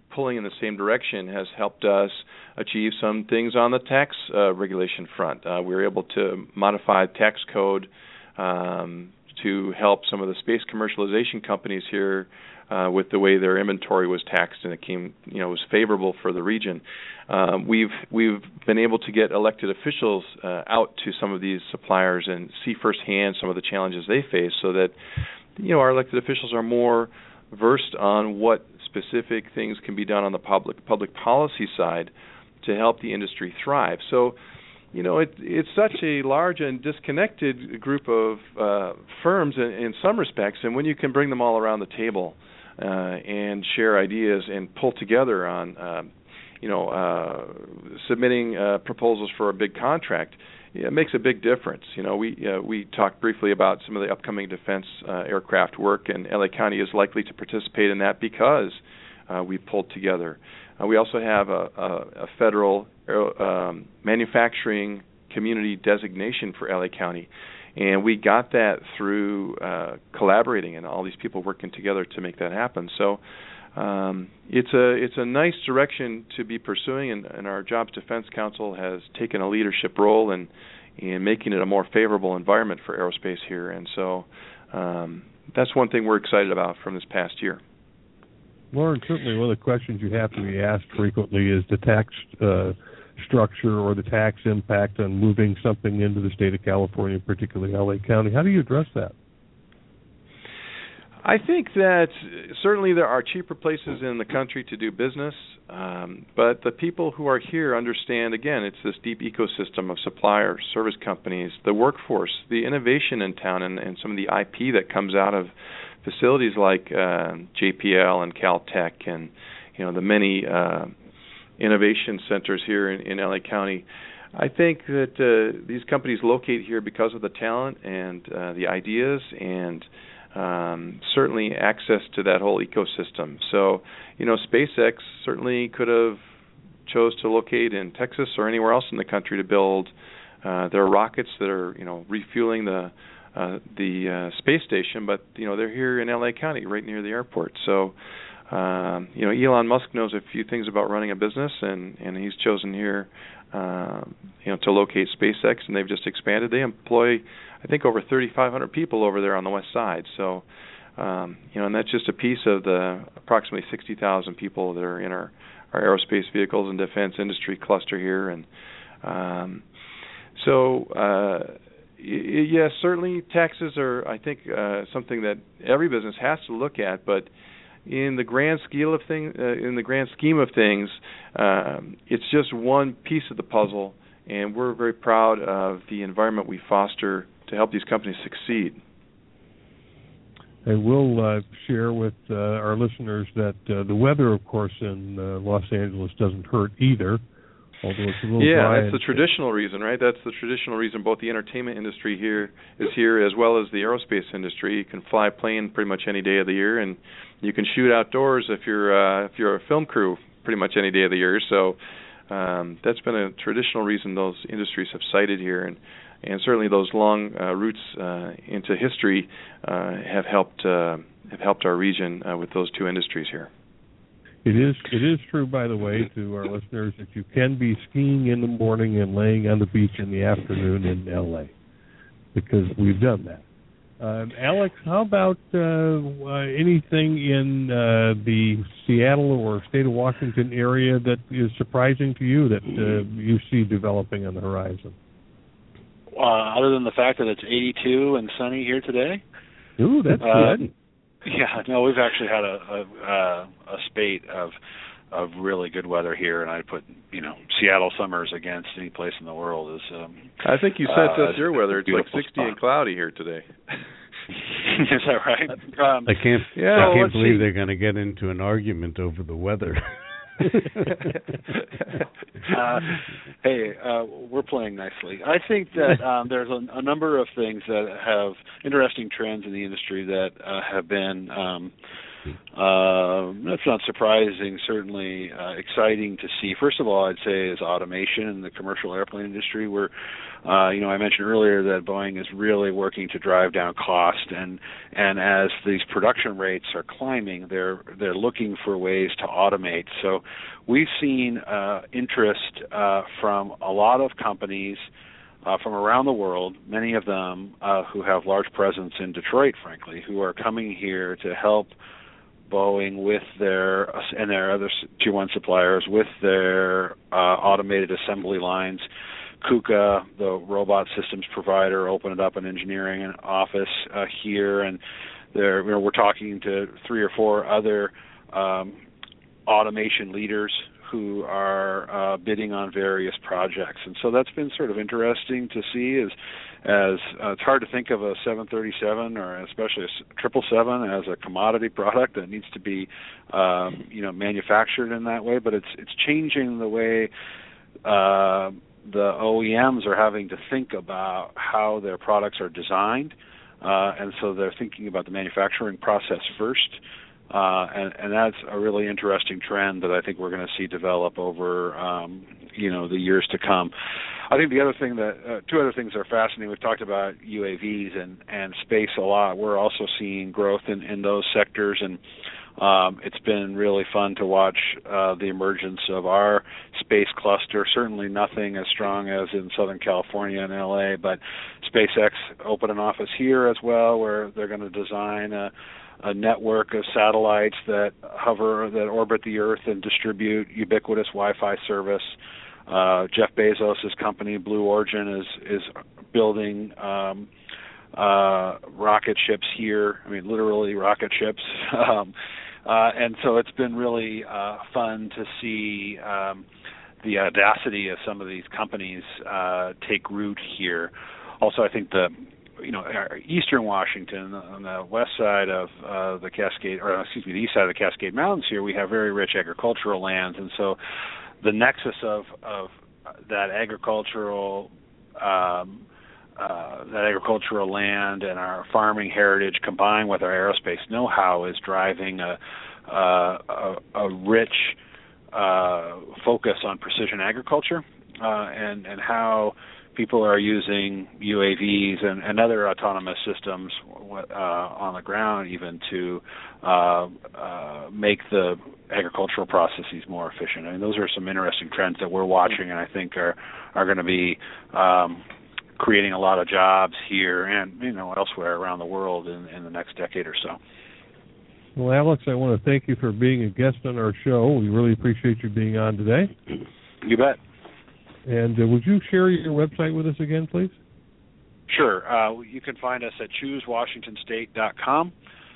pulling in the same direction has helped us achieve some things on the tax uh, regulation front. Uh, we were able to modify tax code um, to help some of the space commercialization companies here uh, with the way their inventory was taxed, and it came, you know, was favorable for the region. Um, we've we've been able to get elected officials uh, out to some of these suppliers and see firsthand some of the challenges they face, so that, you know, our elected officials are more versed on what specific things can be done on the public public policy side to help the industry thrive. So, you know, it, it's such a large and disconnected group of uh, firms in, in some respects, and when you can bring them all around the table uh, and share ideas and pull together on, uh, you know, uh, submitting uh, proposals for a big contract, it makes a big difference. You know, we uh, we talked briefly about some of the upcoming defense uh, aircraft work, and L A County is likely to participate in that because uh, we pulled together. Uh, we also have a, a, a federal um, manufacturing community designation for L A County, and we got that through uh, collaborating and all these people working together to make that happen. So um, it's a it's a nice direction to be pursuing, and, and our Jobs Defense Council has taken a leadership role in in making it a more favorable environment for aerospace here, and so um, that's one thing we're excited about from this past year. Lauren, certainly one of the questions you have to be asked frequently is the tax uh, structure or the tax impact on moving something into the state of California, particularly L A County. How do you address that? I think that certainly there are cheaper places in the country to do business, um, but the people who are here understand, again, it's this deep ecosystem of suppliers, service companies, the workforce, the innovation in town, and, and some of the I P that comes out of facilities like uh, J P L and Caltech, and you know the many uh, innovation centers here in, in L A County. I think that uh, these companies locate here because of the talent and uh, the ideas, and um, certainly access to that whole ecosystem. So, you know, SpaceX certainly could have chose to locate in Texas or anywhere else in the country to build uh, their rockets that are, you know, refueling the Uh, the uh, space station, but you know they're here in L A County, right near the airport. So, um, you know, Elon Musk knows a few things about running a business, and, and he's chosen here, uh, you know, to locate SpaceX, and they've just expanded. They employ, I think, over thirty-five hundred people over there on the west side. So, um, you know, and that's just a piece of the approximately sixty thousand people that are in our, our aerospace vehicles and defense industry cluster here, and um, so. Uh, Yes, certainly taxes are, I think, uh, something that every business has to look at. But in the grand scheme of things, uh, in the grand scheme of things, um, it's just one piece of the puzzle, and we're very proud of the environment we foster to help these companies succeed. And we'll uh, share with uh, our listeners that uh, the weather, of course, in uh, Los Angeles doesn't hurt either. Although it's a little yeah, dry that's the traditional reason, right? That's the traditional reason both the entertainment industry here is here as well as the aerospace industry. You can fly a plane pretty much any day of the year, and you can shoot outdoors if you're uh, if you're a film crew pretty much any day of the year. So um, that's been a traditional reason those industries have cited here, and and certainly those long uh, roots uh, into history uh, have helped uh, have helped our region uh, with those two industries here. It is it is true, by the way, to our listeners, that you can be skiing in the morning and laying on the beach in the afternoon in L A, because we've done that. Um, Alex, how about uh, uh, anything in uh, the Seattle or state of Washington area that is surprising to you that uh, you see developing on the horizon? Uh, other than the fact that it's eighty-two and sunny here today. Ooh, that's uh, good. Yeah, no, we've actually had a a, a spate of of really good weather here, and I put you know Seattle summers against any place in the world. Is um, I think you sent uh, us your weather. It's like sixty spot. and cloudy here today. Is that right? Um, I can't. Yeah, I can't believe see. they're going to get into an argument over the weather. uh, hey, uh, we're playing nicely. I think that um, there's a, a number of things that have interesting trends in the industry that uh, have been um, Uh, that's not surprising, certainly uh, exciting to see. First of all, I'd say is automation in the commercial airplane industry. Where, uh, you know, I mentioned earlier that Boeing is really working to drive down cost, and and as these production rates are climbing, they're they're looking for ways to automate. So we've seen uh, interest uh, from a lot of companies Uh, from around the world, many of them uh, who have large presence in Detroit, frankly, who are coming here to help Boeing with their and their other tier one suppliers with their uh, automated assembly lines. KUKA, the robot systems provider, opened up an engineering office uh, here, and they're, you know, we're talking to three or four other um, automation leaders who are uh, bidding on various projects. And so that's been sort of interesting to see as, as uh, it's hard to think of a seven thirty-seven or especially a triple seven as a commodity product that needs to be, um, you know, manufactured in that way, but it's it's changing the way uh, the O E Ms are having to think about how their products are designed, uh, and so they're thinking about the manufacturing process first. Uh, and, and that's a really interesting trend that I think we're going to see develop over, um, you know, the years to come. I think the other thing that, uh, two other things that are fascinating, we've talked about U A Vs and, and space a lot. We're also seeing growth in, in those sectors, and um, it's been really fun to watch uh, the emergence of our space cluster. Certainly nothing as strong as in Southern California and L A, but SpaceX opened an office here as well where they're going to design a a network of satellites that hover, that orbit the Earth and distribute ubiquitous Wi-Fi service. Uh, Jeff Bezos' company, Blue Origin, is is building um, uh, rocket ships here. I mean, literally rocket ships. um, uh, and so it's been really uh, fun to see um, the audacity of some of these companies uh, take root here. Also, I think the you know, eastern Washington, on the west side of uh, the Cascade, or excuse me, the east side of the Cascade Mountains here, we have very rich agricultural lands, and so the nexus of, of that agricultural um, uh, that agricultural land and our farming heritage combined with our aerospace know-how is driving a, a, a, a rich uh, focus on precision agriculture uh, and, and how people are using U A Vs and, and other autonomous systems uh, on the ground even to uh, uh, make the agricultural processes more efficient. I mean, those are some interesting trends that we're watching and I think are, are going to be um, creating a lot of jobs here and, you know, elsewhere around the world in, in the next decade or so. Well, Alex, I want to thank you for being a guest on our show. We really appreciate you being on today. You bet. And uh, would you share your website with us again, please? Sure. Uh, you can find us at choose washington state dot com.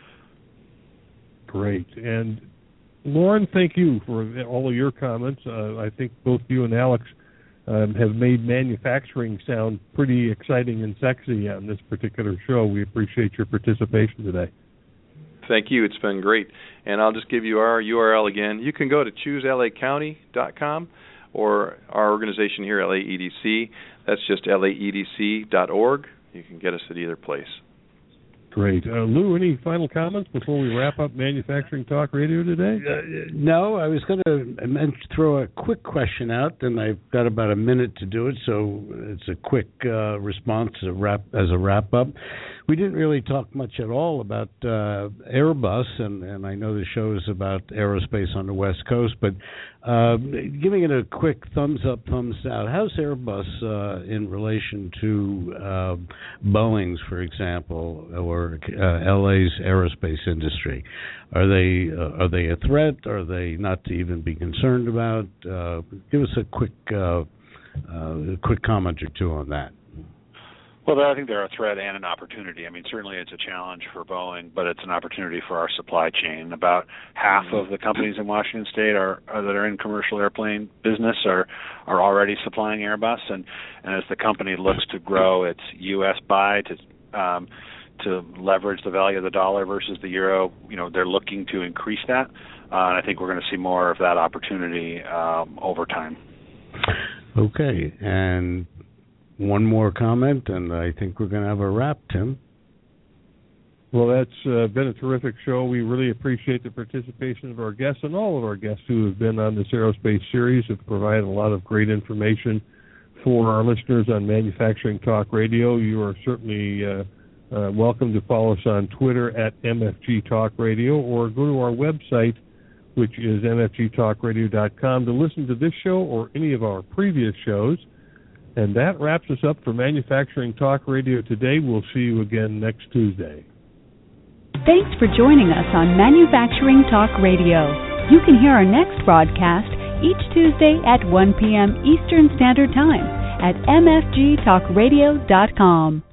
Great. And Lauren, thank you for all of your comments. Uh, I think both you and Alex um, have made manufacturing sound pretty exciting and sexy on this particular show. We appreciate your participation today. Thank you. It's been great. And I'll just give you our U R L again. You can go to choose L A county dot com. or our organization here, L A E D C. That's just L A E D C dot org. You can get us at either place. Great. Uh, Lou, any final comments before we wrap up Manufacturing Talk Radio today? Uh, no, I was going to throw a quick question out, and I've got about a minute to do it, so it's a quick uh, response as a wrap, as a wrap-up. We didn't really talk much at all about uh, Airbus, and, and I know the show is about aerospace on the West Coast, but uh, giving it a quick thumbs up, thumbs out, how's Airbus uh, in relation to uh, Boeing's, for example, or uh, L A's aerospace industry? Are they uh, are they a threat? Are they not to even be concerned about? Uh, give us a quick uh, uh, quick comment or two on that. Well, I think they're a threat and an opportunity. I mean, certainly it's a challenge for Boeing, but it's an opportunity for our supply chain. About half of the companies in Washington State are, are that are in commercial airplane business are are already supplying Airbus, and, and as the company looks to grow its U S buy to um, to leverage the value of the dollar versus the euro, you know, they're looking to increase that, uh, and I think we're going to see more of that opportunity um, over time. Okay, and one more comment, and I think we're going to have a wrap, Tim. Well, that's uh, been a terrific show. We really appreciate the participation of our guests, and all of our guests who have been on this aerospace series have provided a lot of great information for our listeners on Manufacturing Talk Radio. You are certainly uh, uh, welcome to follow us on Twitter at M F G Talk Radio, or go to our website, which is M F G talk radio dot com, to listen to this show or any of our previous shows. And that wraps us up for Manufacturing Talk Radio today. We'll see you again next Tuesday. Thanks for joining us on Manufacturing Talk Radio. You can hear our next broadcast each Tuesday at one p.m. Eastern Standard Time at M F G talk radio dot com.